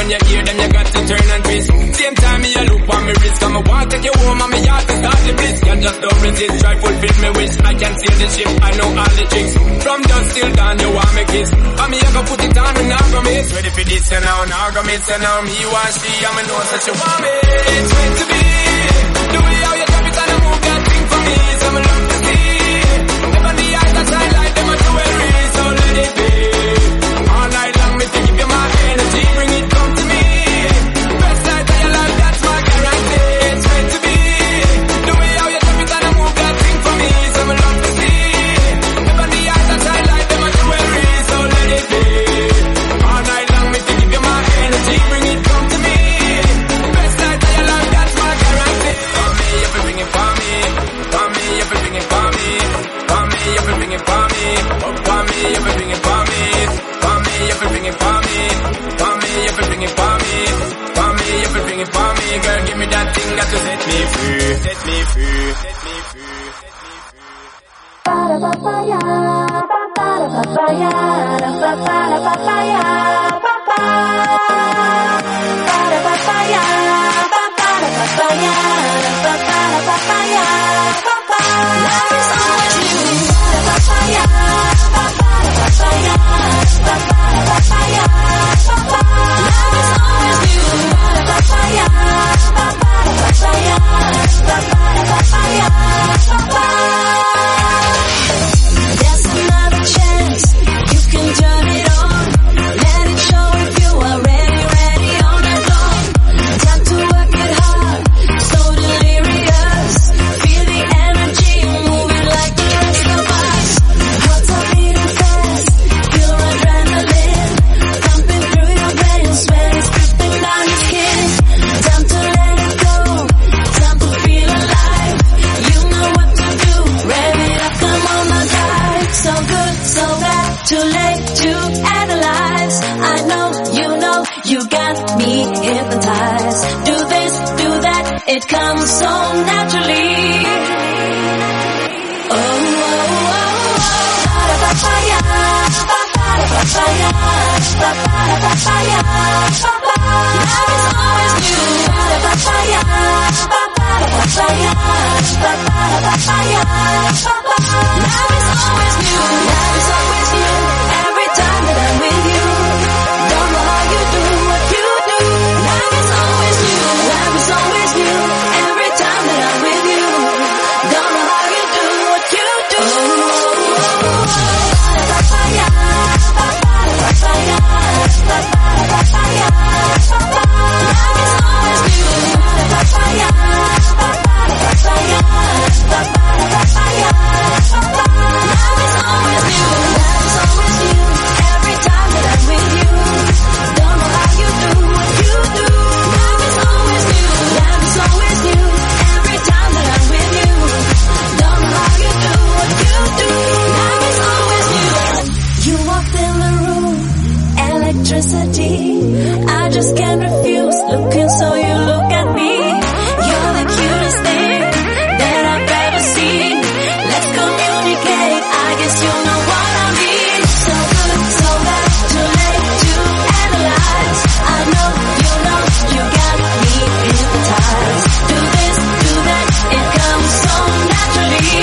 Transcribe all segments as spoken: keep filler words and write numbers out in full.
when you hear them, you got to turn and twist. Same time me, you look on me wrist. Come and walk, take you home, and me heart to start the bliss. Can't just don't resist, try fulfill me wish. I can sail the ship, I know all the tricks. From dusk till dawn, you want me kiss. And me, I go put it on and now go miss. Ready for this, and now, now go miss. And now me want she, and me know that you want me. It's meant to be. The way how you drop it and you move that thing for me. So me love to see. Never the eyes that shine like them are jewelry. So let it be. All night long, me to give you my energy. Bring it, come to me. Best night of your life, that's my guarantee. It's meant to be. The way how you drop it and you move that thing for me. So me love to see. Never the eyes that shine like them are jewelry. So let it be. All night long, me to give you my energy. Bring it, come to me. Best night of your life, that's my guarantee. For me, you be bringing for me. For me, you be bringing for me. For me, you be bringing for me. Oh, for me, you be bringing for me. For me, you be bringing for me. For me, you be bringing for me. For me, you be bringing for me. Girl, give me that thing that will set me free. Set me free. Set me free. Papaya, papaya, papaya, papaya, papaya, papaya, papaya, papaya. Love is always new. Papaya, papaya, papaya, papaya, papaya. Love is always new. Papaya, papaya, papaya, papaya, papaya, papaya. There's another chance. You can turn it on. Let it show if you are ready, ready all night long. Time to work it hard. So delirious. Feel the energy moving like the rest of us. Hearts are beating fast. Feel adrenaline pumping through your veins. Sweat is dripping down your skin. Time to let it go. Time to feel alive. You know what to do. Rev it up, come on my drive. So good, so bad. Too late to analyze. I know, you know, you got me hypnotized. Do this, do that. It comes so naturally. Oh, oh, oh, oh. Papaya, papaya, papaya, papaya, papaya, papaya. Love is always new. Papaya, papaya, papaya, papaya, papaya, papaya. Love is always new. Love is always new. Every time that I'm with you, don't know how you do what you do. Love is always new. Love is always new. Every time that I'm with you, don't know how you do what you do. Papaya, papaya, papaya, papaya, papaya, papaya. Love is always new. Papaya, papaya, papaya, papaya, papaya, papaya. Love is always new. Love is always new. Every time that I'm with you, don't know how you do what you do. Love is always new. Love is always new. Every time that I'm with you, don't know how you do what you do. Love is always new. You walked in the room, electricity. I just can't refuse looking, so you look at me. You're the cutest thing that I've ever seen. Let's communicate. I guess you know what I mean. So good, so bad, too late to analyze. I know, you know, you got me hypnotized. Do this, do that, it comes so naturally.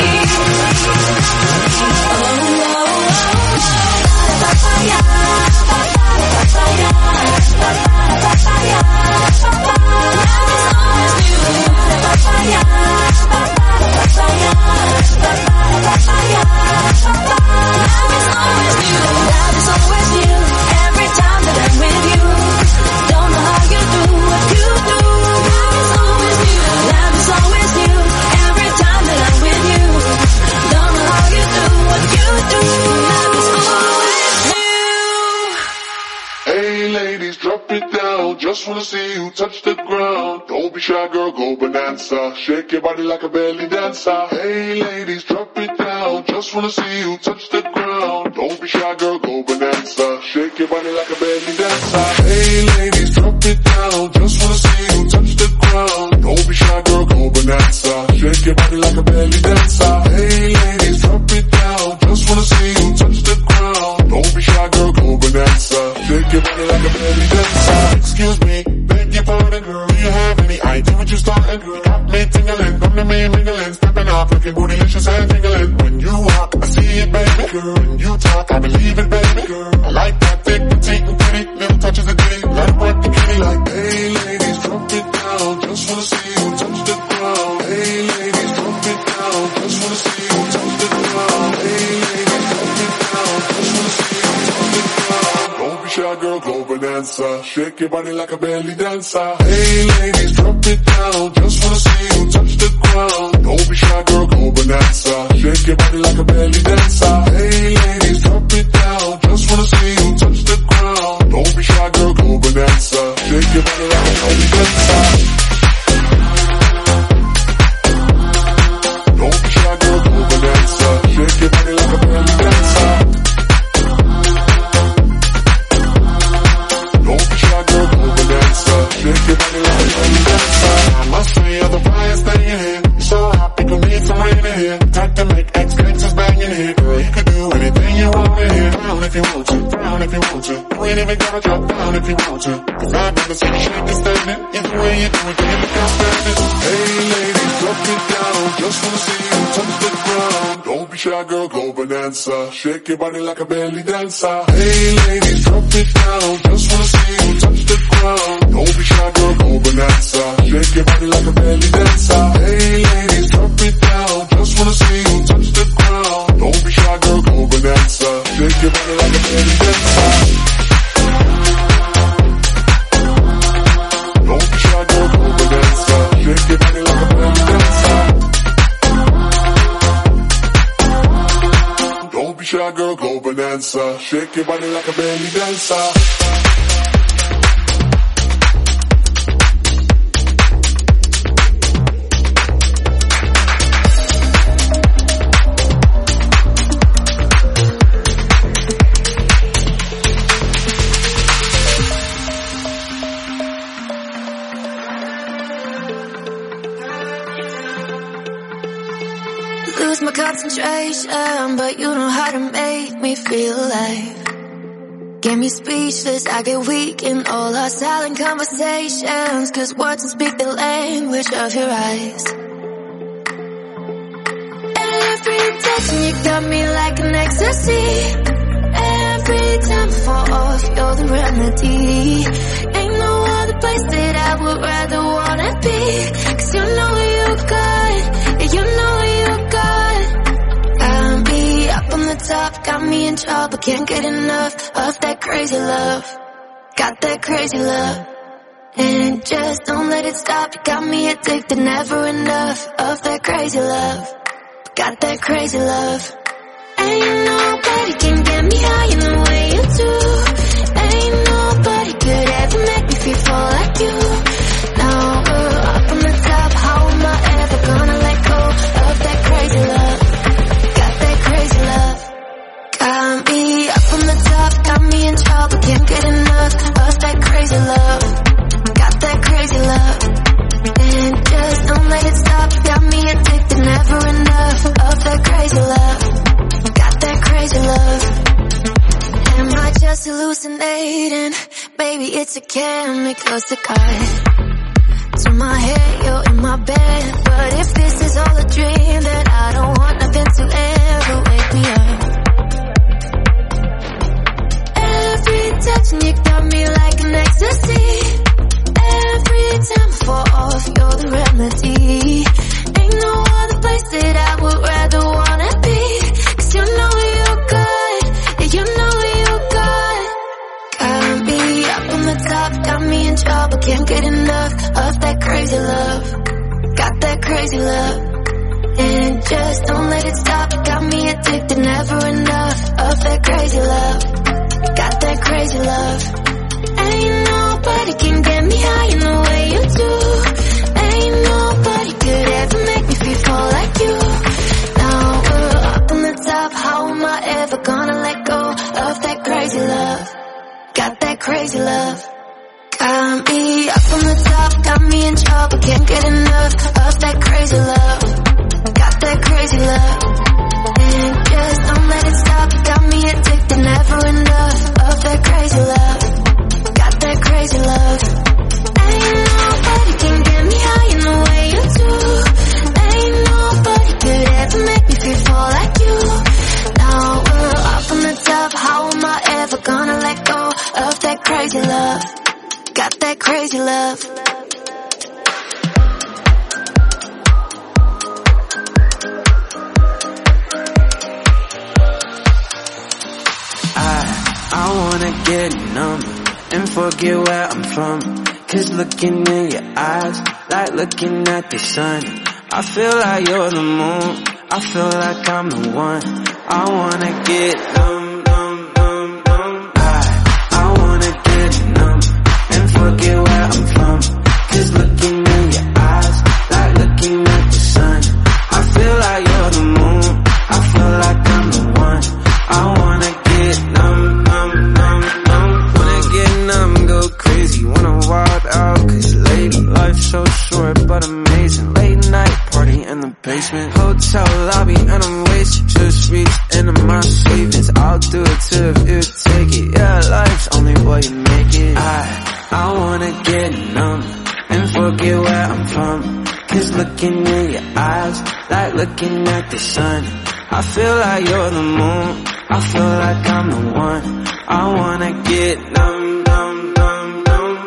Oh, oh, oh, oh. Papaya, papaya, papaya, papaya, papaya, papaya. Love is always new. Papaya, papaya, papaya, papaya, papaya, papaya. Love is always new. Love is always new. Every time that I'm with you, don't know how you do what you do. Love is always new. Love is always new. Every time that I'm with you, don't know how you do what you do. Love is always new. Hey ladies, drop it down. Just wanna see you touch the ground. Don't be shy, girl, go bonanza. Shake your body like a belly dancer. Hey ladies, drop it down. Just wanna see you touch the ground. Don't be shy, girl, go bonanza. Shake your body like a belly dancer. Hey ladies, drop it down. Just wanna see you touch the ground. Don't be shy, girl, go bonanza. Shake your body like a belly dancer. Hey ladies, drop it down. Just wanna see you touch the ground. Don't be shy, girl, go bonanza. Shake your body like a belly dancer. excuse me, beg your pardon, girl. Do you have any idea what you're starting, girl? You got me tingling, come to me mingling, stepping off, looking bootylicious and tingling. When you walk, I see it, baby, girl. When you talk, I believe it, baby, girl. I like that thick, petite, and pretty, little touches of ditty. Let it work the kitty like, hey ladies, drop it down, just wanna see you touch the ground. Hey ladies, drop it down, just wanna see you touch the ground. Hey ladies, drop it down, just wanna see you touch the ground. Don't be shy, girl, go bonanza. Shake your body like a belly dancer. Hey ladies, drop it down, just wanna see you touch the ground. Don't be shy, girl, go bonanza. Shake your body like a belly dancer. Hey ladies, drop it down, just wanna see you touch the ground. Don't be shy, girl, go bonanza. Shake your body like a belly dancer. Don't be shy, girl, go bonanza. Shake your body like a belly dancer. Don't be shy, girl, go bonanza. Shake your body like a belly dancer. I must say you're the brightest thing in here. You're so hot, people need some rain in here. Time to make ex-gangsters bang in here. Girl, you could do anything you want in here. Down if you want to, down if you want to. You ain't even gotta drop down if you want to. Cause I've never seen you shake and standing. Either way you do it, you look outstanding. Hey ladies, drop it down, just wanna see you touch the ground. Don't be shy, girl, go bonanza. Shake your body like a belly dancer. Hey ladies, drop it down, just wanna see you touch the ground. Don't be shy, girl, go bonanza. Shake your body like a belly dancer. Hey ladies, drop it down, just wanna see you touch the ground. Don't be shy, girl, go bonanza. Shake your body like a belly dancer. Don't be shy, girl, go bonanza. Shake your body like a belly dancer. Don't be shy, girl, go bonanza. Shake your body like a belly dancer. Lose my concentration, but you know how to make me feel alive. Get me speechless, I get weak in all our silent conversations. Cause words don't speak the language of your eyes. Every touch you got me like an ecstasy. Every time I fall off, you're the remedy. Ain't no other place that I would rather wanna be. Cause you know you good, you know you good. Got me up on the top, got me in trouble. Can't get enough of that crazy love. Got that crazy love. And just don't let it stop. You got me addicted, never enough of that crazy love. Got that crazy love. Ain't nobody can get me high in the way you do. Ain't nobody could ever make me feel full like you. Now we're up on the top, how am I ever gonna let go of that crazy love? Got that crazy love. Got me up on the top, got me in trouble. Can't get enough of that crazy love. Got that crazy love. And just don't let it stop. Got me addicted, never enough of that crazy love. Got that crazy love. Am I just hallucinating? Baby, it's a chemical cigar. To my head, you're in my bed. But if this is all a dream, then I don't want nothing to ever wake me up. Every touch and you got me like an ecstasy. Every time I fall off, you're the remedy. Ain't no other place that I would rather wanna be. Cause you know you're good, you know you're good. Got me up on the top, got me in trouble. Can't get enough of that crazy love. Got that crazy love. And just don't let it stop. Got me addicted, never enough of that crazy love. Got that crazy love. Ain't nobody can get me high in the way you do. Ain't nobody could ever make me feel full like you. Now we're up on the top, how am I ever gonna let go of that crazy love? Got that crazy love. Got me up on the top, got me in trouble. Can't get enough of that crazy love. Got that crazy love. And just don't let it stop. Got me addicted, never enough of that crazy love. Got that crazy love. that crazy love. I wanna get numb and forget where I'm from. Cause looking in your eyes, like looking at the sun. I feel like you're the moon, I feel like I'm the one. I wanna get numb, numb, numb, numb. I, I wanna get numb and forget where I'm from. Cause looking in your eyes, like looking at the sun. I feel like you're the moon, I feel like I'm the one. I wanna get numb, numb, numb, numb. Wanna get numb, go crazy, wanna wild out. Cause lady, life's so short but amazing. Late night party in the basement, hotel lobby and I'm wasted. Just reach into my savings, I'll do it too if you take it. Yeah, life's only what you make it. I, I wanna get numb and forget where I'm from. Cause looking in your eyes, like looking at the sun. I feel like you're the moon, I feel like I'm the one. I wanna get numb, numb, numb, numb.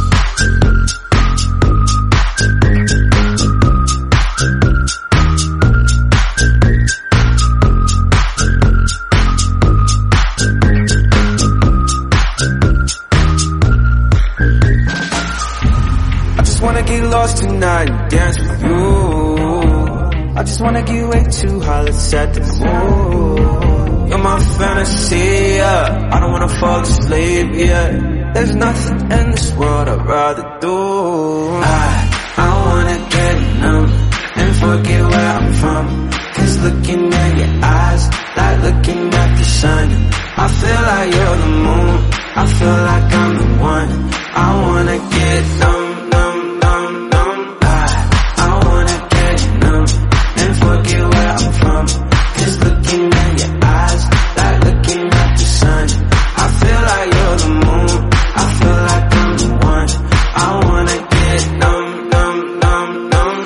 I just wanna get lost tonight and dance with you. I just wanna get way too high, let's set the mood. You're my fantasy, yeah. I don't wanna fall asleep, yeah. There's nothing in this world I'd rather do. I, I wanna get numb and forget where I'm from. Cause looking at your eyes, like looking at the sun. I feel like you're the moon, I feel like I'm the one. I wanna get numb, numb, numb, numb. I, I wanna get numb and forget where I'm from. Cause looking at your eyes, like looking at the sun. I feel like you're the moon, I feel like I'm the one. I wanna get numb, numb, numb, numb.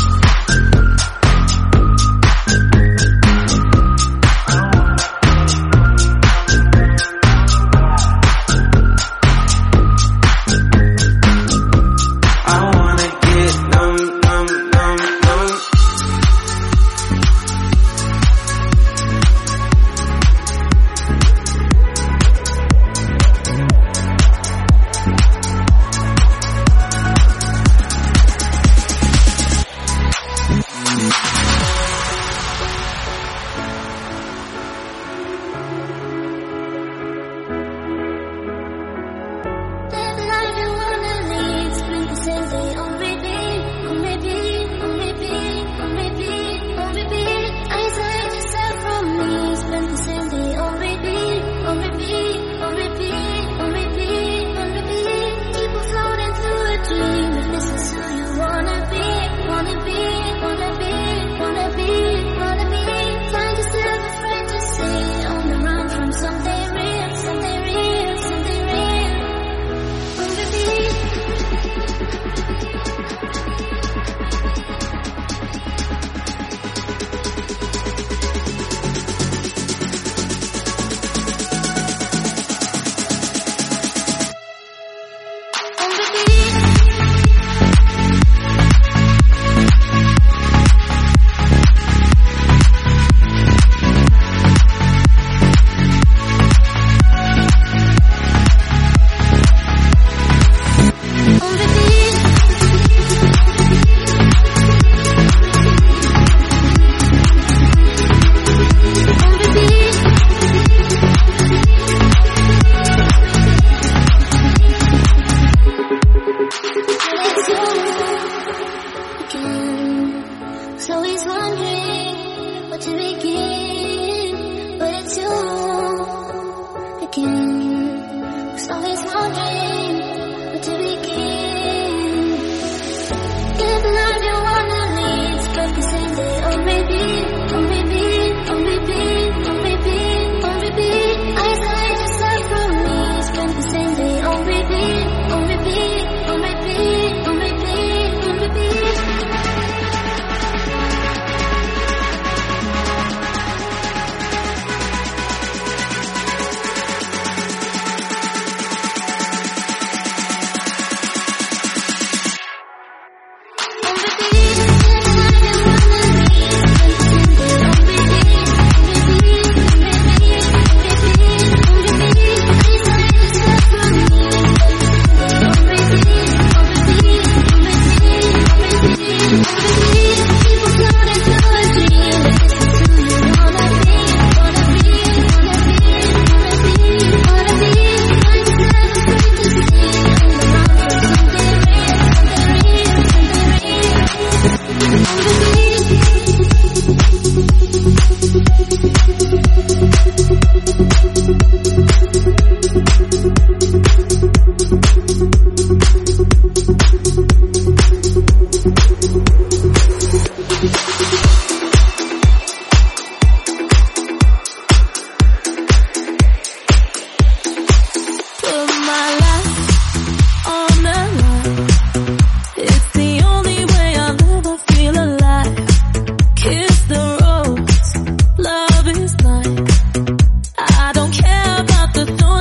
I wanna get numb, numb, numb, numb.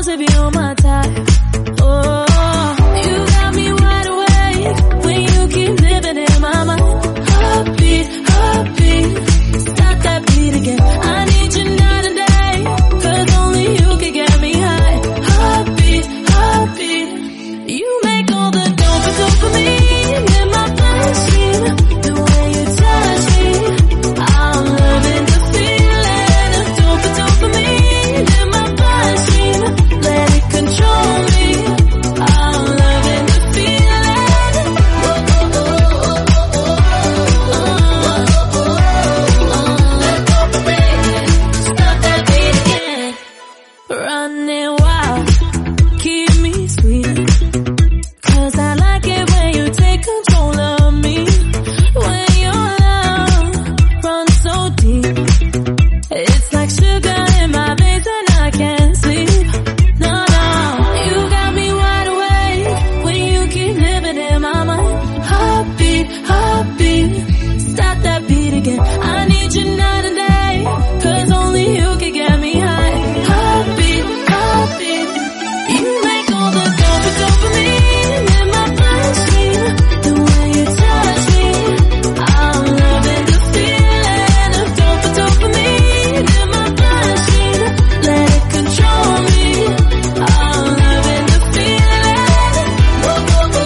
to be on my time. Oh, you got me wide awake when you keep living in my mind. Heartbeat, heartbeat, stop that beat again. I need you night and day, 'cause only you can get me high. Heartbeat, heartbeat, you make all the dope dopamine in my bloodstream. The way you touch me, I'm loving the feeling of dope dopamine in my bloodstream. Let it control me, I'm loving the feeling. Stop that beat again. Running wild, keep me sweet, 'cause I like it when you take control of me. When your love runs so deep, it's like sugar in my veins and I can't sleep. No, no, you got me wide awake when you keep living in my mind. Heartbeat, heartbeat, stop that beat again. I need you night and day, 'cause only you can get me high. Heartbeat, heartbeat, you make all the dope dopamine in my bloodstream. The way you touch me, I'm loving the feeling of dope dopamine in my bloodstream. Let it control me, I'm loving the feeling. Let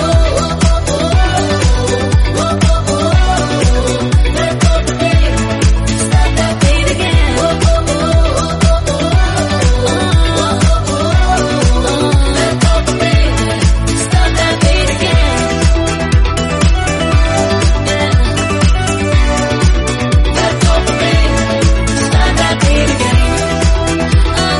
go the beat, stop that beat again. Let go the beat, stop that beat again. Let go the beat, stop that beat again. Oh,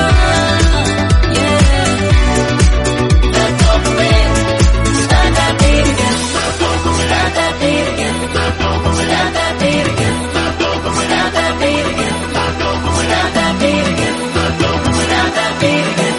yeah. Let go the beat, stop that beat again. Stop that beat again. Stop that beat again. Stop that beat again. Stop that beat again. Stop that beat again. Stop that beat again.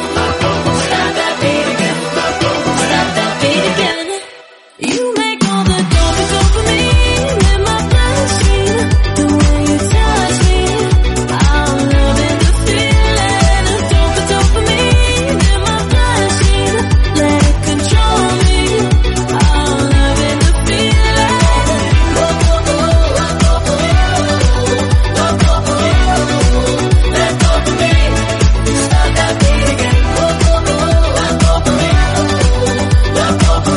Stop that beat again. You make all the dope dopamine in my bloodstream. The way you touch me, I'm loving the feeling of dope dopamine in my bloodstream. Let it control me, I'm loving the feeling. Let go the beat, stop that beat again. Let go the beat, let go the beat, let go the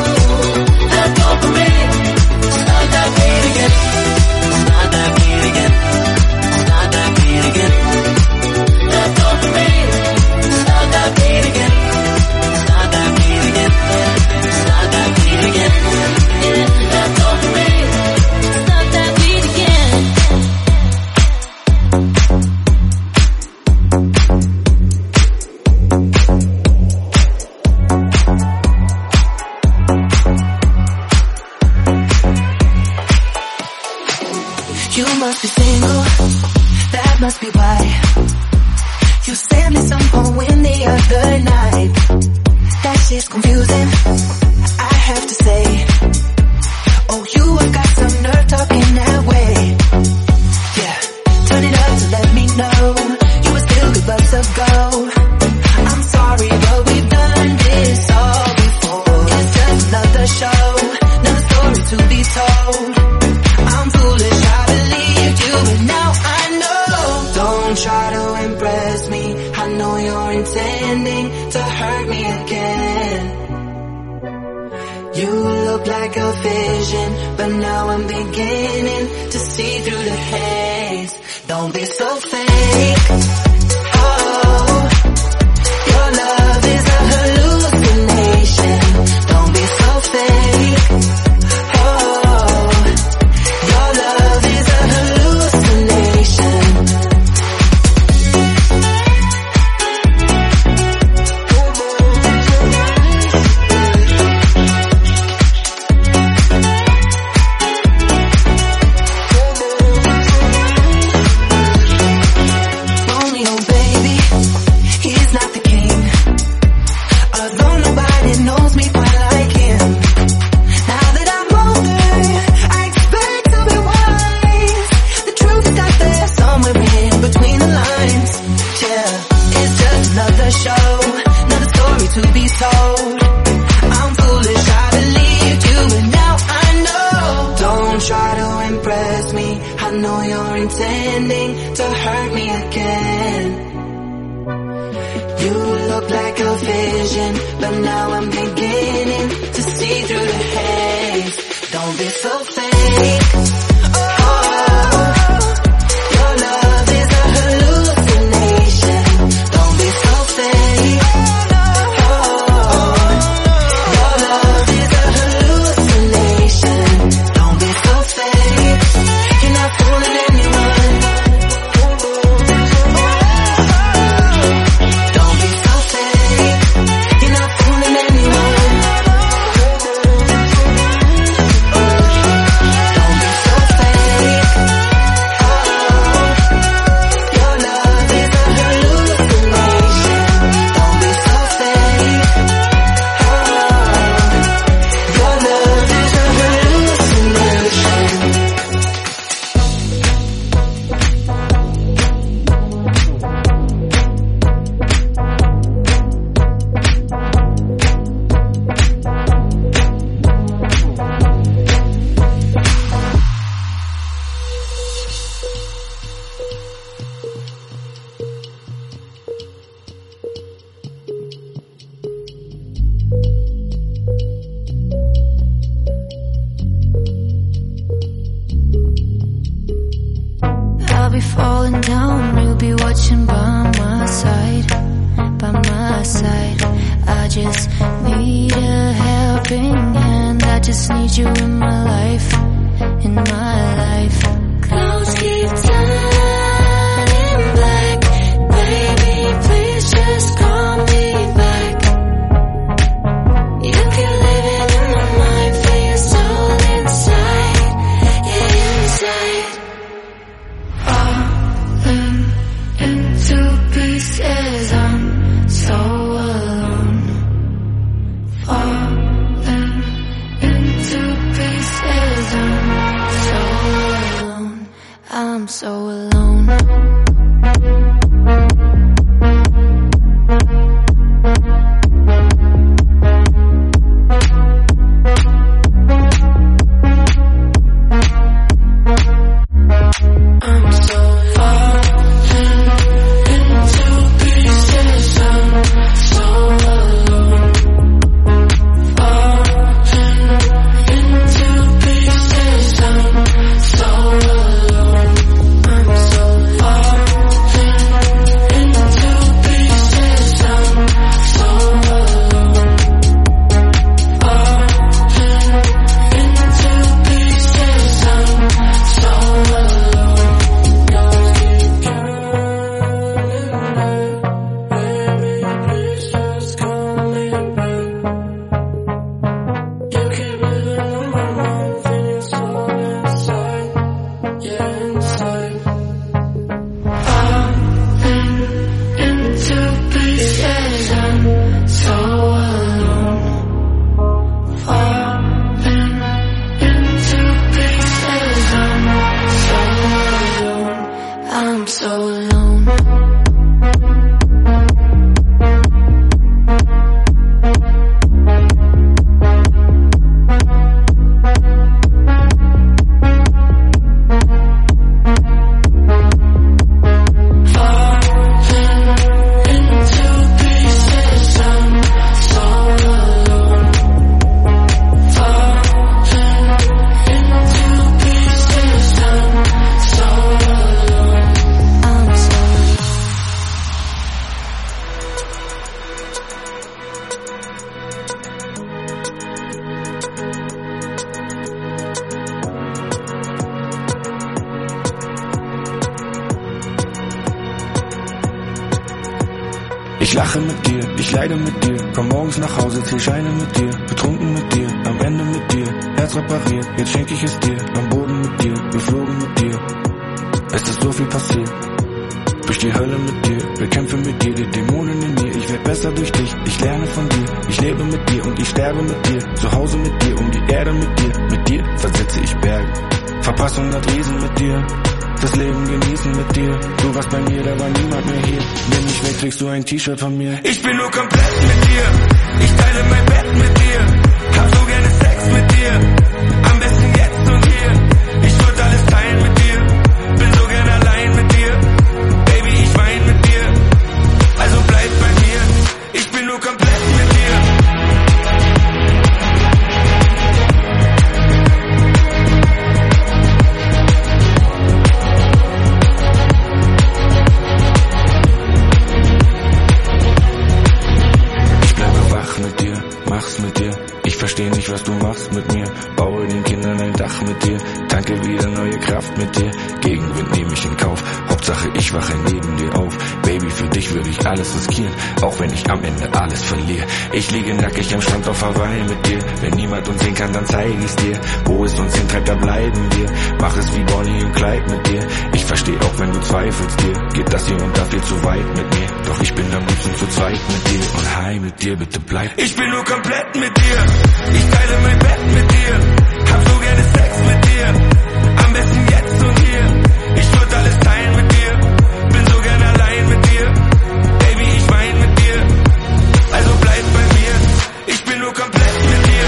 beat, stop that beat again. Start that beat again. Start that beat again. Let go the beat, Start that beat again. Start that beat again. Start that beat again. let go the beat, stop that beat again. You must be single, that must be why you sent me some poem the other night. That shit's confusing, I have to say. Oh, you have got some nerve talking that way. Yeah, turn it up to let me know you were still good bucks ago. I'm sorry, but we've done this all before. It's just another show, another story to be told. I'm foolish, I believed you, but now I know. Don't try to impress me, I know you're intending to hurt me again. You look like a vision, but now I'm beginning to see through the haze. Don't be so fake. Oh, your love is a hallucination. Don't be so fake. Oh, your love is a hallucination. Romeo, baby, he's not the king. Although nobody knows me quite like him. Now that I'm older, I expect to be wise. The truth is out there somewhere in between the lines. Yeah, it's just another show, to be told. I'm foolish, I believed you, but now I know. Don't try to impress me, I know you're intending to hurt me again. You look like a vision, but now I'm beginning to see through the haze. Don't be so fake. Oh, your love is a hallucination. Don't be so fake. Oh, your love is a hallucination. Don't be so fake. You're not fooling anyone. Don't be so fake. You're not fooling anyone. Don't be so fake. Oh, your love is a hallucination. Don't be so fake. Oh, your love is a hallucination. I'll be falling down, you'll be watching by my side, by my side. I just need a helping hand, I just need you in my life, in my life. Clouds keep turning black, baby, please just call me back. You keep living in my mind, feel your soul inside, yeah, inside. Falling into pieces, I'm so alone. Falling into pieces, I'm so alone. I'm so alone. I'm so falling into pieces, I'm so alone. Falling into pieces, I'm so alone. I'm so falling into pieces, I'm so alone. Falling into pieces, I'm so alone. I'm so alone. Ich lache mit dir, ich leide mit dir, komm morgens nach Hause, zähl Scheine mit dir, betrunken mit dir, am Ende mit dir, Herz repariert, jetzt schenk ich es dir, am Boden mit dir, geflogen mit dir. Es ist so viel passiert, durch die Hölle mit dir, bekämpfe mit dir die Dämonen in mir, ich werd besser durch dich, ich lerne von dir, ich lebe mit dir und ich sterbe mit dir, zu Hause mit dir, um die Erde mit dir, mit dir versetze ich Berge. Verpass hundert Riesen mit dir, das Leben genießen mit dir. Du warst bei mir, da war niemand mehr hier. Nimm mich weg, kriegst du ein T-Shirt von mir. Ich bin nur komplett mit dir, ich teile mein Bett mit dir. Hab so gerne Sex mit dir, am besten jetzt und hier. Ich würd alles teilen mit dir, bin so gern allein mit dir. Baby, ich wein mit dir, also bleib bei mir. Ich bin nur komplett mit dir. Mit dir, mach's mit dir. Ich versteh nicht, was du machst mit mir. Baue den Kindern ein Dach mit dir. Tanke wieder neue Kraft mit dir. Gegenwind nehme ich in Kauf. Hauptsache ich wache neben dir auf. Baby, für dich würde ich alles riskieren, auch wenn ich am Ende alles verliere. Ich liege nackig am Strand auf Hawaii mit dir. Wenn niemand uns sehen kann, dann zeig ich's dir. Wo es uns hintreibt, da bleiben wir. Mach es wie Bonnie und Clyde mit dir. Ich versteh auch, wenn du zweifelst dir. Geht das hier und da viel zu weit mit mir. Doch ich bin am liebsten zu zweit mit dir. Und hi mit dir, bitte bleib. Ich bin nur komplett mit dir. Ich teile mein Bett mit dir. Hab so gerne Sex mit dir. Am besten jetzt und hier. Ich würd alles teilen mit dir. Bin so gern allein mit dir. Baby, ich wein mit dir. Also bleib bei mir. Ich bin nur komplett mit dir.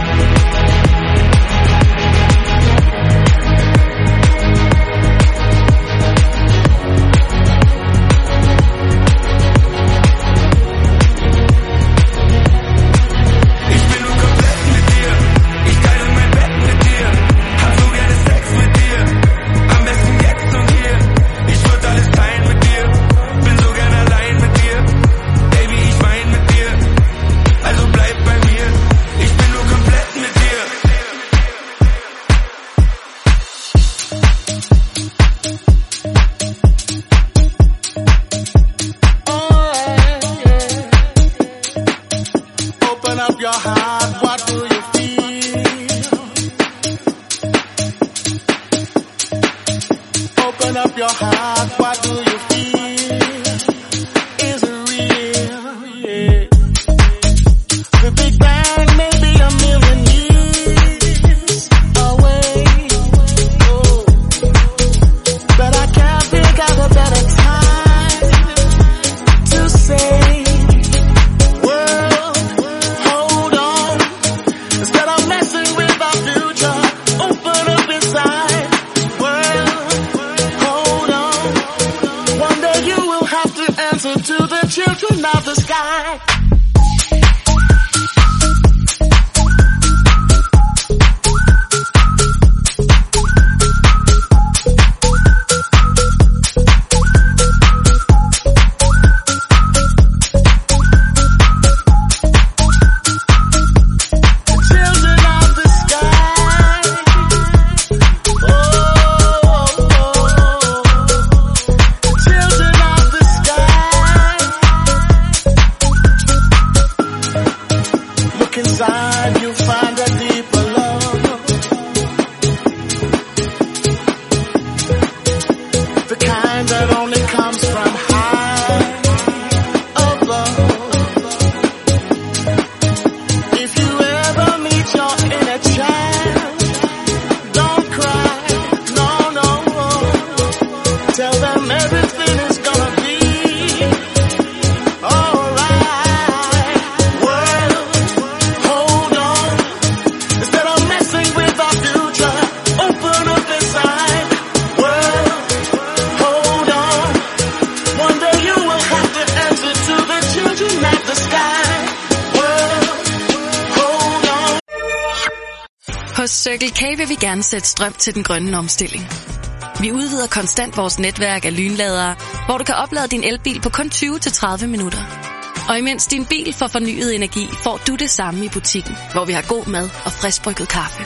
Hos Circle K vil vi gerne sætte strøm til den grønne omstilling. Vi udvider konstant vores netværk af lynladere, hvor du kan oplade din elbil på kun tyve til tredive minutter. Og imens din bil får fornyet energi, får du det samme i butikken, hvor vi har god mad og friskbrygget kaffe.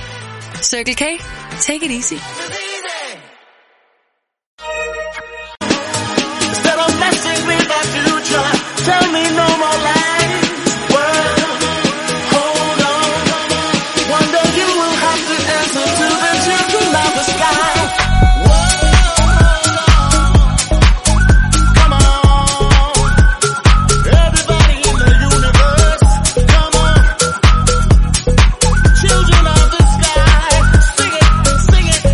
Circle K. Take it easy. Tell me no more lies. World, hold on. One day you will have to answer to the children of the sky. World, come on. Everybody in the universe, come on. Children of the sky, sing it, sing it.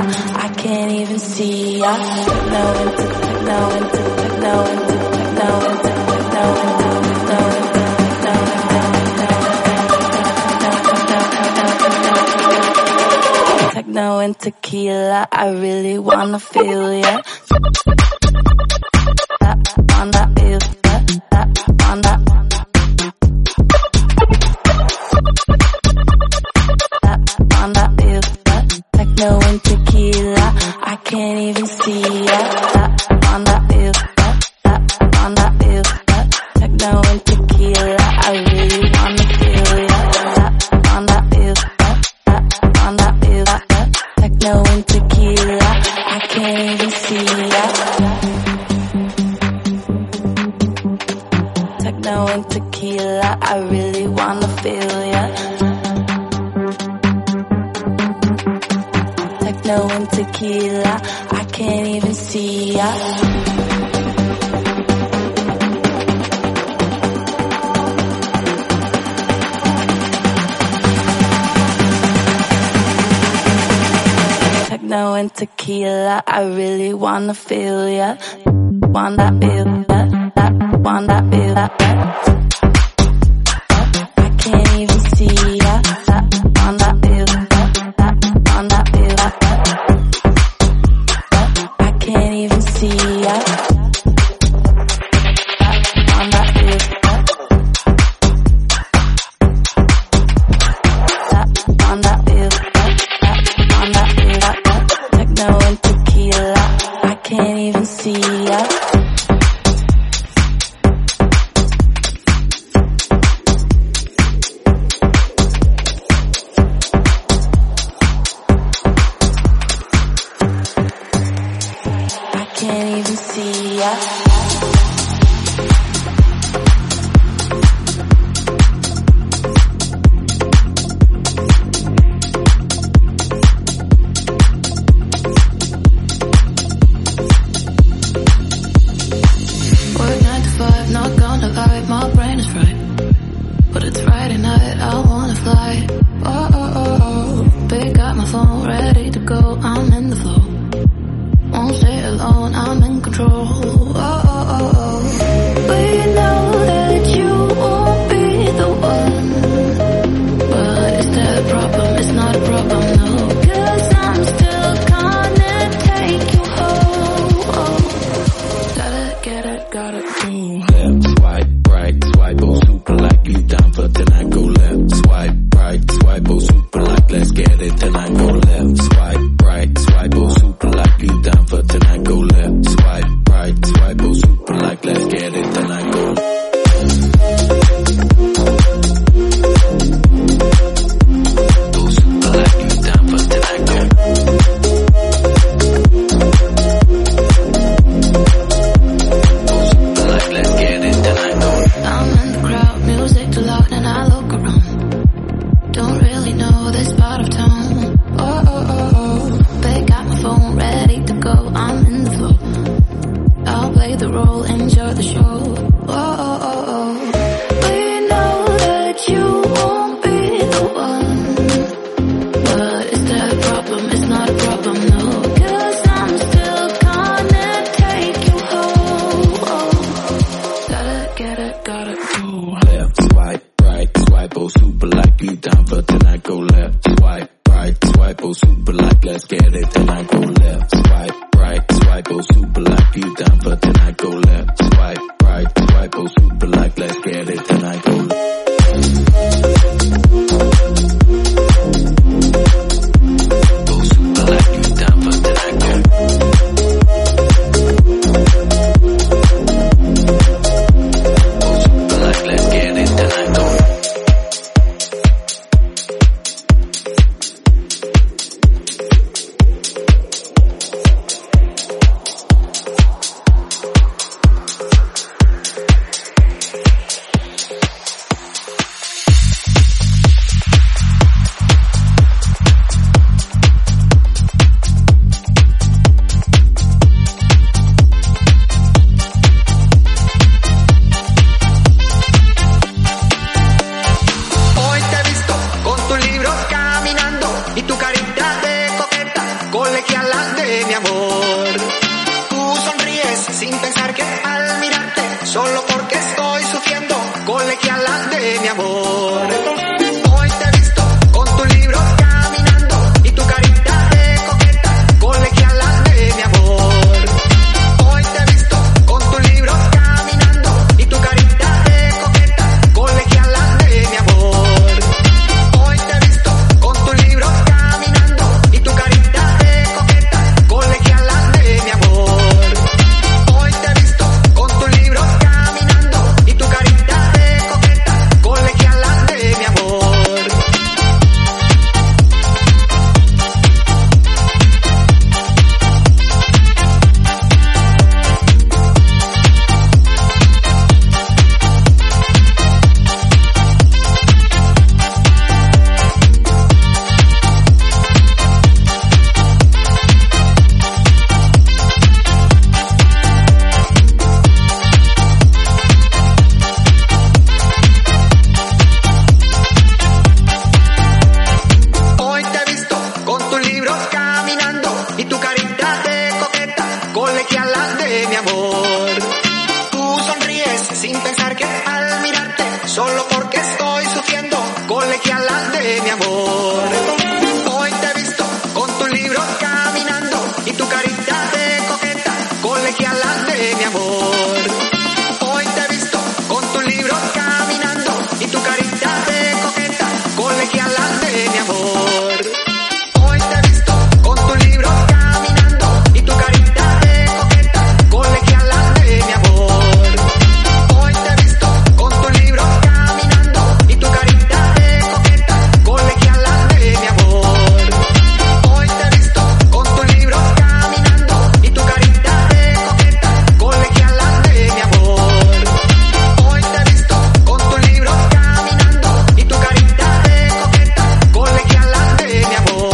I can't even see ya. Techno into, techno into, techno into, techno into, techno into, techno and tequila. I really wanna feel ya. That wanna feel that, that wanna. Techno and tequila, I can't even see ya. That on that feel, that that on that feel, that techno and tequila, I really wanna feel ya. That on that feel, that that on that feel, that techno and tequila, I can't even see ya. Techno and tequila, I really wanna feel ya. Techno and tequila, I can't even see ya. Techno and tequila, I really wanna feel ya. Wanna feel that, that, wanna feel that, that. I can't even see ya. That, wanna feel that, that, wanna feel that. Can't even see ya. On that feel, on that feel, on that feel, techno and tequila. I can't even see ya. Can't even see ya. Work nine to five, not gonna lie, my brain is fried. But it's Friday night, I wanna fly. Oh, oh, oh, oh. Pick up my phone, ready to go, I'm in the flow. Won't stay alone, I'm in control. Oh, oh, oh, oh. We know that you won't be the one, but is that a problem? It's not a problem, no. Cause I'm still gonna take you home. Gotta get it, gotta do. Left, swipe, right, swipe, oh super like you down for tonight. Go left, swipe, right, swipe, oh super like let's get it tonight. Go left, swipe, right, swipe, oh super like you down for tonight. Go left, swipe, right, swipe, oh colegiala de mi amor. Tú sonríes sin pensar que al mirarte, solo porque estoy sufriendo, colegiala de mi amor. Hoy te he visto con tu libro caminando y tu carita de coqueta, colegiala de mi amor. Hoy te he visto con tu libro caminando y tu carita de coqueta, colegiala de mi amor. Hoy te he visto con tu libro caminando y tu carita de coqueta, colegiala de mi amor. Hoy te he visto con tu libro caminando y tu carita de coqueta, colegiala de mi amor. Hoy te he visto con tu libro caminando y tu carita de coqueta, colegiala de mi amor. Tú sonríes sin pensar que al mirarte, solo porque estoy sufriendo, colegiala de mi amor. Hoy te he visto con tu libro caminando y tu carita de coqueta, colegiala de mi amor. Hoy te he visto con tu libro caminando y tu carita de coqueta, colegiala de mi amor. Hoy te he visto con tu libro caminando y tu carita de coqueta, colegiala de mi amor. Hoy te he visto con tu libro caminando y tu carita de coqueta, colegiala de mi amor. Hoy te he visto con tu libro caminando y tu carita de coqueta, colegiala de mi amor. Hoy te he visto con tu libro caminando y tu carita de coqueta, colegiala de mi amor.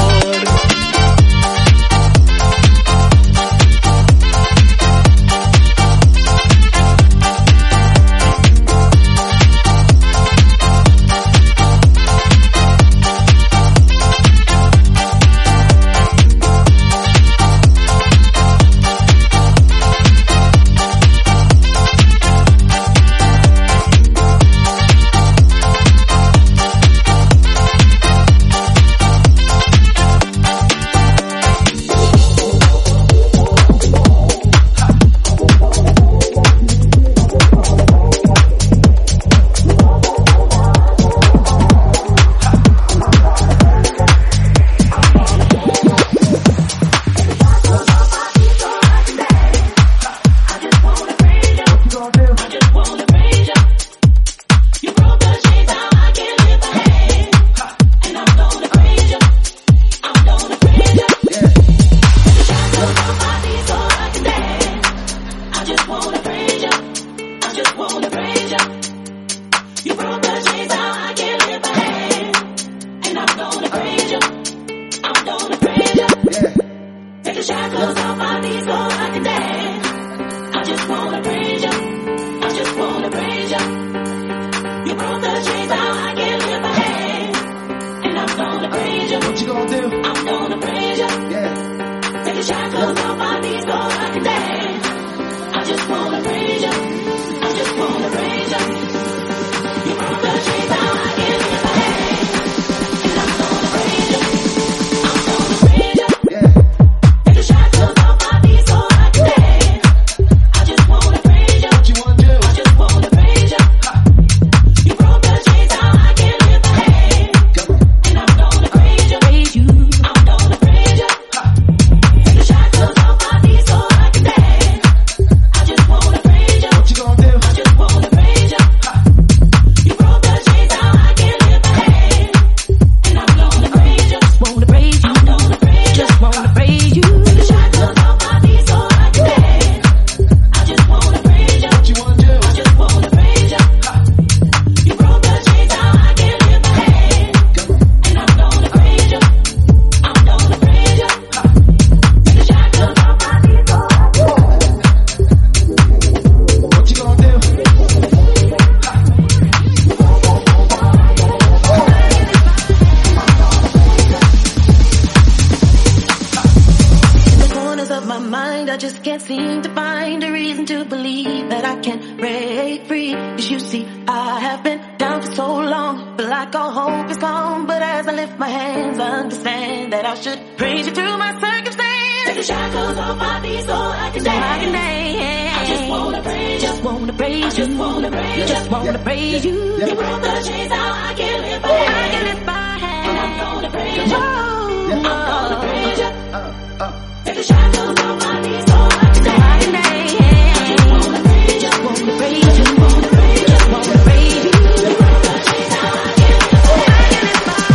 Take the shackles off my feet so I can dance. I just wanna praise you. my mind, I just can't seem to find a reason to believe that I can break free. Cause you see, I have been down for so long, feel like all hope is gone. But as I lift my hands, I understand that I should praise you through my circumstance. Take the shackles off my feet so I can dance. I can dance. I just wanna praise you. Just wanna praise you. Just wanna praise you. Just wanna praise you. You brought the chains out, I can lift my hands. I can lift my hands. And I'm gonna praise you. I'm gonna praise you. Take the shackles off my feet so I can dance. I can dance. I just wanna praise you. Just wanna praise you. Just wanna praise you. Just wanna praise you. You brought the chains out, I can lift my hands. I can lift my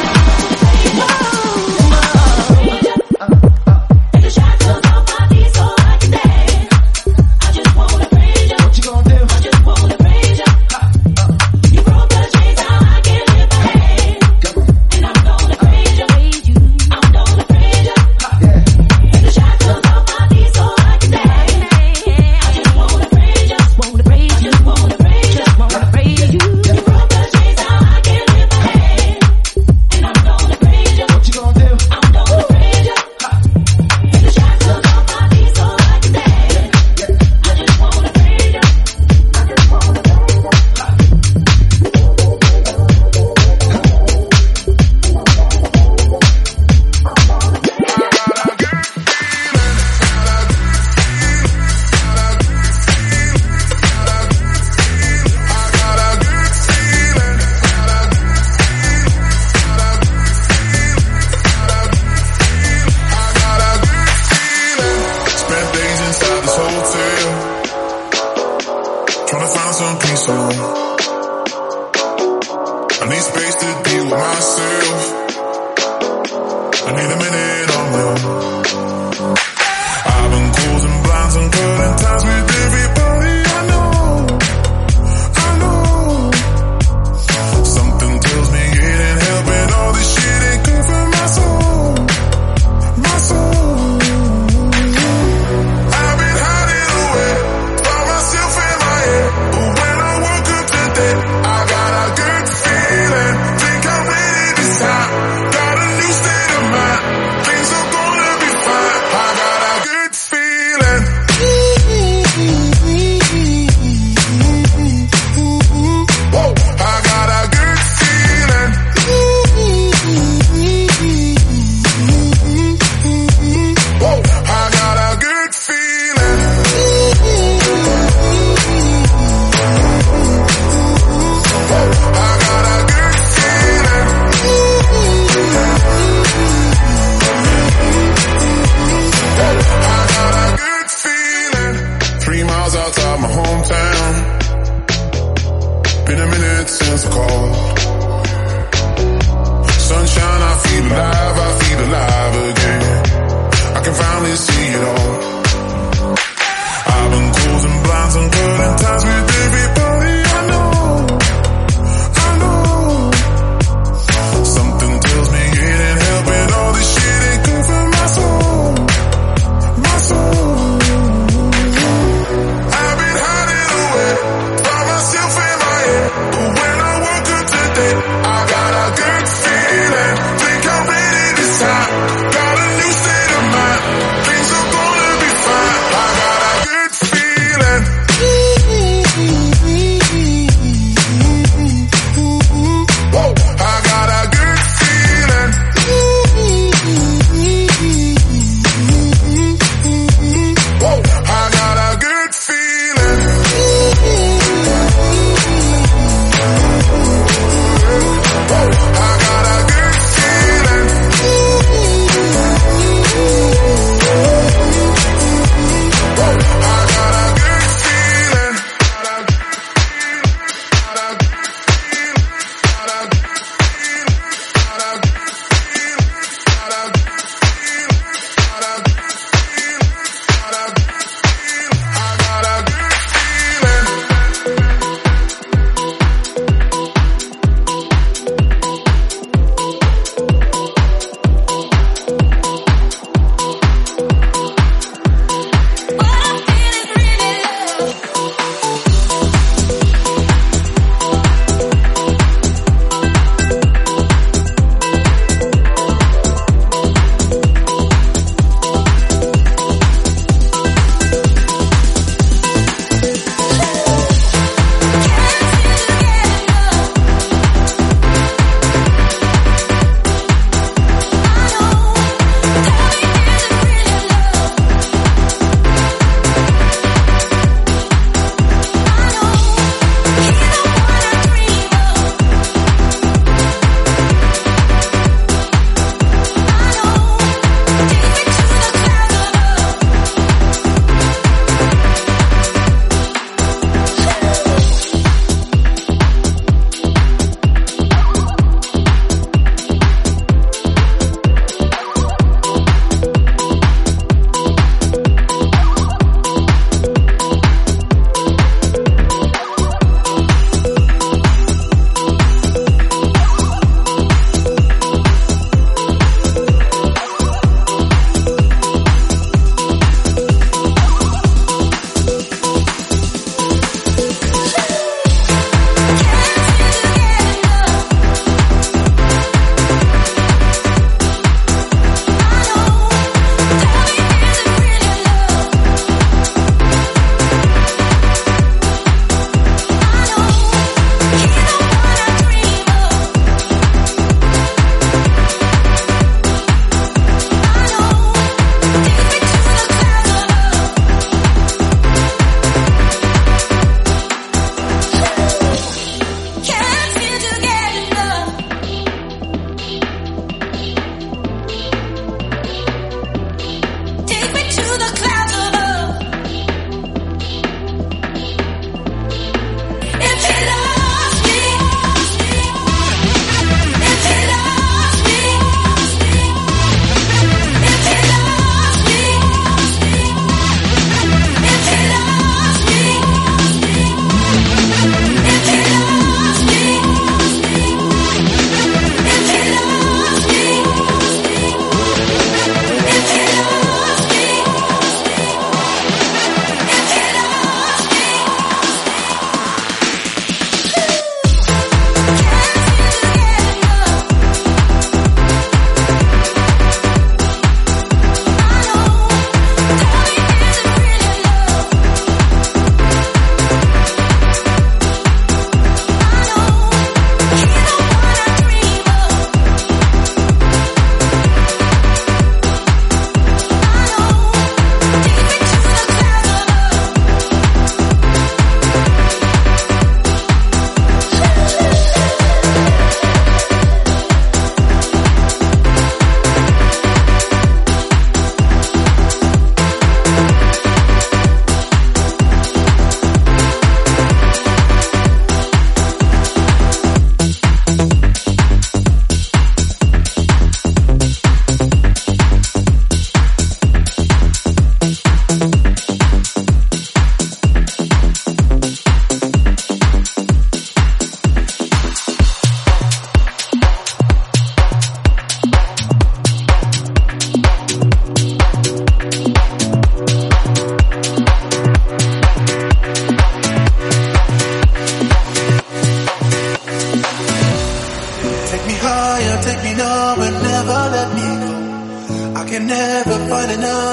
hands. Take the shackles off my feet so I can dance. I just wanna praise you. What you gonna do? I just wanna praise you. You brought the chains out, I can lift my hands. And I'm gonna praise you. I'm gonna praise you. Take the shackles off my feet so I can dance. I just wanna praise you. Just wanna praise you. Just wanna praise you. Just wanna praise you. You brought the chains out, I can lift my hands. And I'm gonna praise you. What you gonna do? I'm gonna praise you. Take the shackles off my feet so I can dance. I just wanna praise you. I just wanna praise you. Spent days inside this hotel, trying to find some peace alone. I need space to deal with myself. I need a minute on my own. I've been closing blinds and cutting ties with everybody I know. I know. Something tells me it ain't helping. All this shit ain't good for my soul. My soul. I've been hiding away, found myself in my head. But when I woke up today, I got a good feeling. Think I'm ready this time. Got a new state of mind. Things are gonna be fine. I got a good feeling. Whoa, I got a good feeling. Whoa, I got a good feeling. Whoa, I got a good feeling. Whoa, I got a good feeling. Three miles outside my hometown. Been a minute since I called. Sunshine, I feel alive, I feel alive again. I can finally see it all. I've been closing blinds and cutting ties with everybody I know. I know. Something tells me it ain't helping. All this shit ain't good for my soul. My soul. I've been hiding away, found myself in my head. But when I woke up today, I got a good feeling. Think I'm ready this time. Got a new state of mind. Things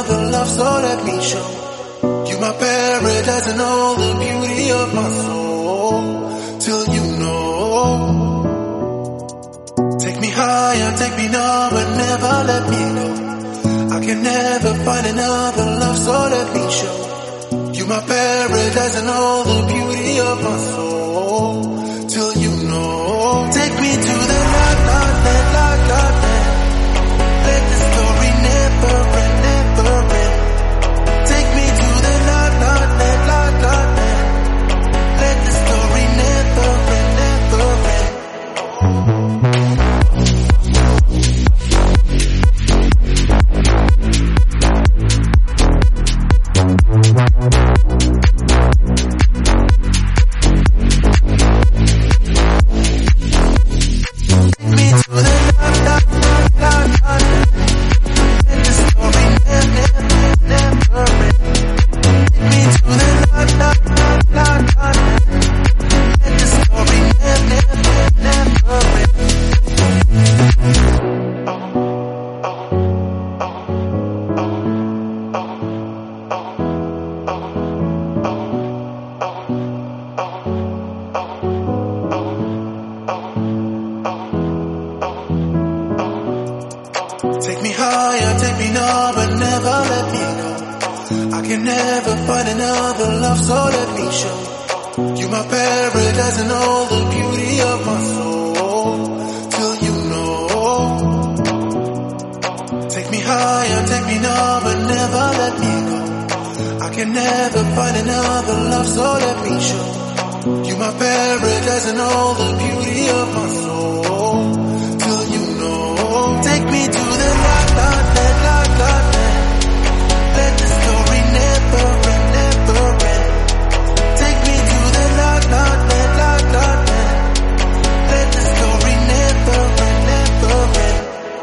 another love, so let me show you my paradise and all the beauty of my soul. Till you know, take me higher, take me now, but never let me go. I can never find another love, so let me show you my paradise and all the beauty of my soul. Till you know, take me to the light, light, light, light, light, light. Let the story never end, never end. Take me to the light, light, light, light, light, light. Let the story never end, never end. Take me higher, take me now, but never let me go. I can never find another love, so let me show you my paradise and all the beauty of my soul. Till you know, take me higher, take me now, but never let me go. I can never find another love, so let me show you my paradise and all the beauty of my soul. Till you know, take me to the light, light, light, light, light, light. Let the story never end, never end. Take me to the light, light, light, light, light, light. Let the story never end, never end.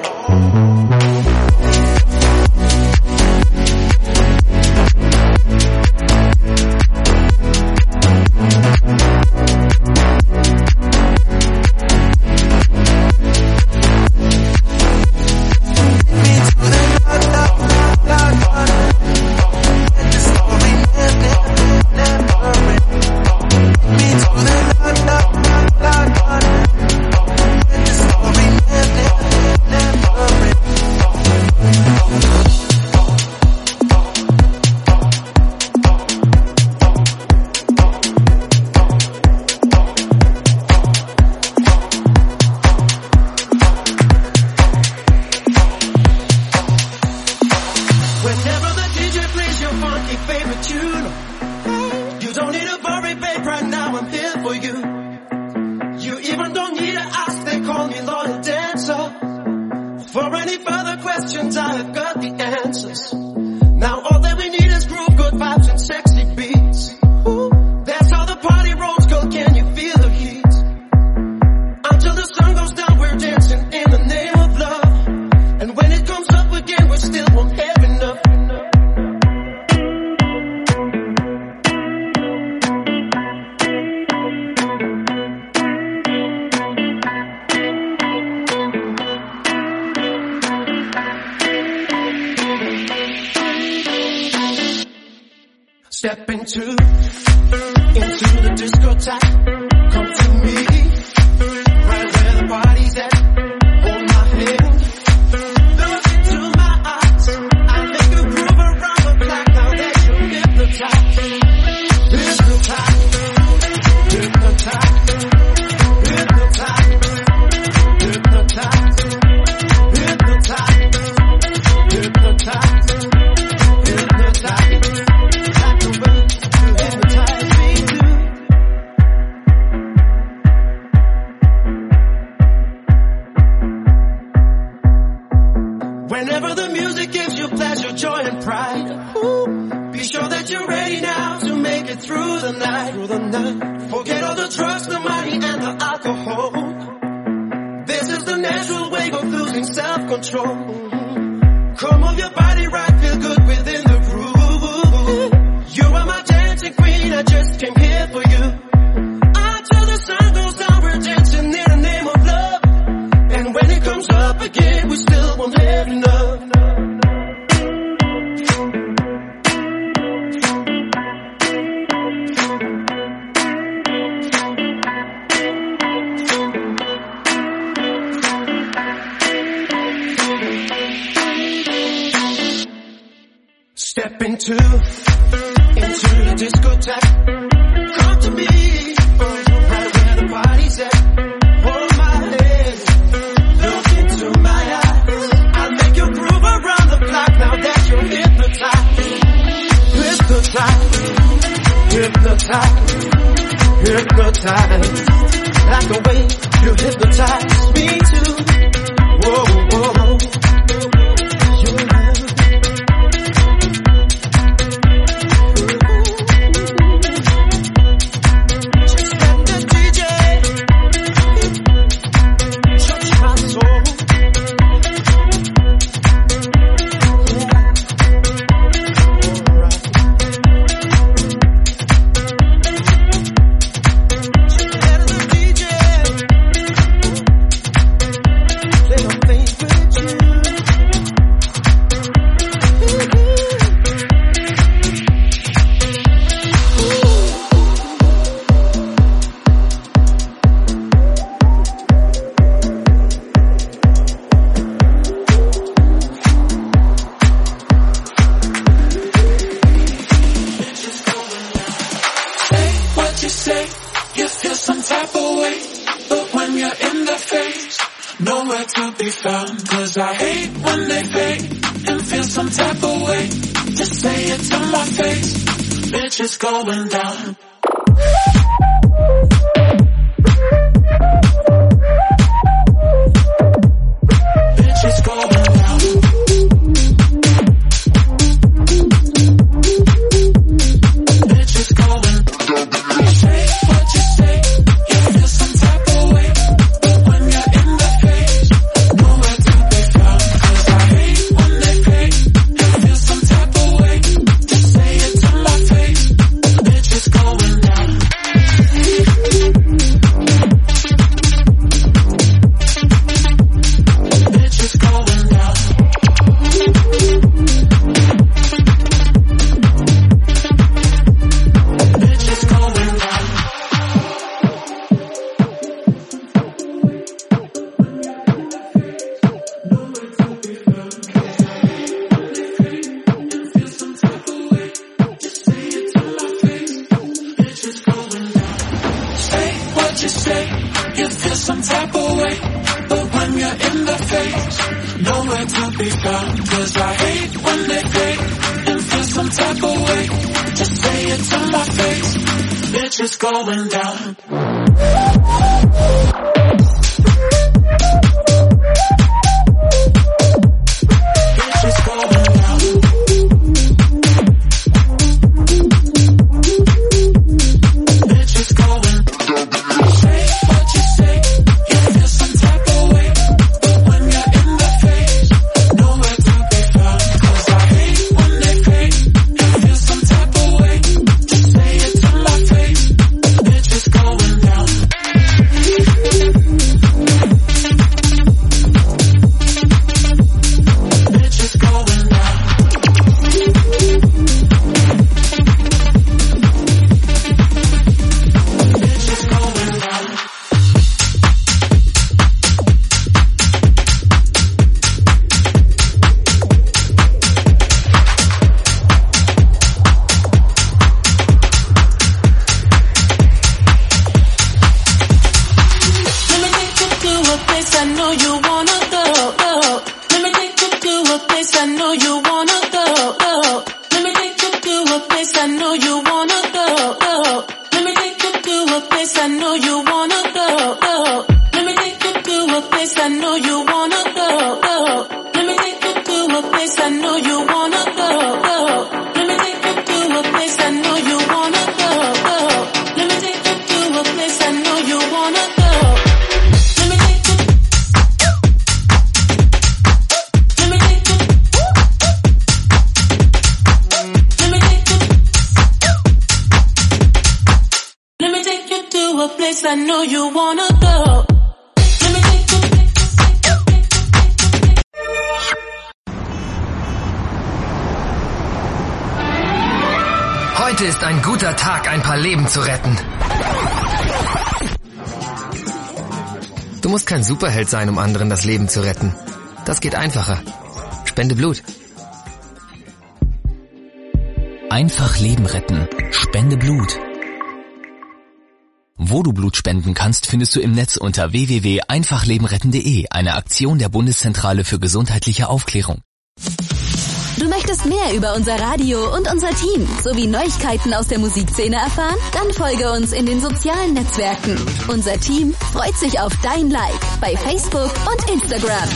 Step into, into the discotheque. Come to me, right where the party's at. Hold my hand, look into my eyes. I make you groove around the clock. Now that you're hypnotized, hypnotized, hypnotized, hypnotized, hypnotized, hypnotized, hypnotized, hypnotized. Whenever the music gives you pleasure, joy, and pride, ooh, be sure that you're ready now to make it through the night. Through the night. Forget all the drugs, the money, and the alcohol. This is the natural way of losing self-control. Come move your body right, feel good within the groove. You are my dancing queen, I just came here for you. Until the sun goes down, we're dancing in the name of love. And when it comes up again, we still won't have enough. Step into, into the discotheque. Come to me, right where the party's at. Hold my hand, look into my eyes. I'll make you groove around the clock now that you're hypnotized. Hypnotized, hypnotized, hypnotized. Like the way you hypnotize me too. Whoa, whoa. It's going down. Bitches going down. Bitches going down. Say what you say, you feel some type of way, but when you're in the face, nowhere to be found. 'Cause I hate when they fake and feel some type of way. Just say it to my face. Bitches going down. Bitches going down. Bitches going down. Say what you say, you feel some type of way, but when you're in the face, nowhere to be found. 'Cause I hate when they fake and feel some type of way. Just say it to my face. Bitches going down. Bitches going down. Bitches going down. Say what you say, you feel some type of way, but when you're in the face, nowhere to be found. 'Cause I hate when they fake and feel some type of way. Just say it to my face. Bitches going down. Bitches going down. Bitches going down. Let me take you to a place I know you wanna go, go. Let me take you to a place I know you wanna go, go. Let me take you to a place I know you wanna go, go. Let me take you to a place I know you wanna go, go. Let me take you to a place I know you wanna go, go. Let me take you to a place I know you wanna go, go. Let me take you to a place I know you wanna go, go. Let me take you to a place I know you wanna go. Let me take you. Let me take you. Let me take you. Let me take you to a place I know you wanna go. Let me take you. Heute ist ein guter Tag, ein paar Leben zu retten. Du musst kein Superheld sein, um anderen das Leben zu retten. Das geht einfacher. Spende Blut. Einfach Leben retten. Spende Blut. Wo du Blut spenden kannst, findest du im Netz unter w w w punkt einfach leben retten punkt de, eine Aktion der Bundeszentrale für gesundheitliche Aufklärung. Du möchtest mehr über unser Radio und unser Team sowie Neuigkeiten aus der Musikszene erfahren? Dann folge uns in den sozialen Netzwerken. Unser Team freut sich auf dein Like bei Facebook und Instagram.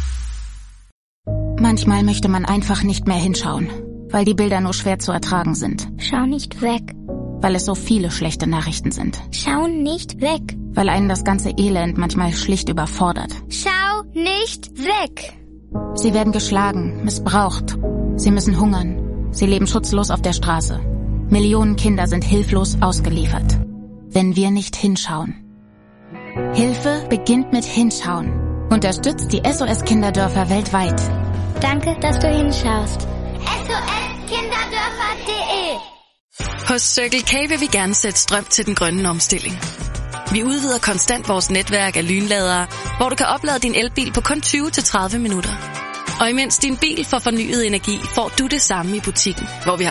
Manchmal möchte man einfach nicht mehr hinschauen, weil die Bilder nur schwer zu ertragen sind. Schau nicht weg. Weil es so viele schlechte Nachrichten sind. Schau nicht weg. Weil einen das ganze Elend manchmal schlicht überfordert. Schau nicht weg. Sie werden geschlagen, missbraucht. Sie müssen hungern. Sie leben schutzlos auf der Straße. Millionen Kinder sind hilflos ausgeliefert. Wenn wir nicht hinschauen. Hilfe beginnt mit Hinschauen. Unterstützt die S O S-Kinderdörfer weltweit. Danke, dass du hinschaust. S O S kinderdörfer punktum de Hos Circle K vil vi gerne sætte strøm til den grønne omstilling. Vi udvider konstant vores netværk af lynladere, hvor du kan oplade din elbil på kun tyve til tredive minutter. Og imens din bil får fornyet energi, får du det samme i butikken, hvor vi har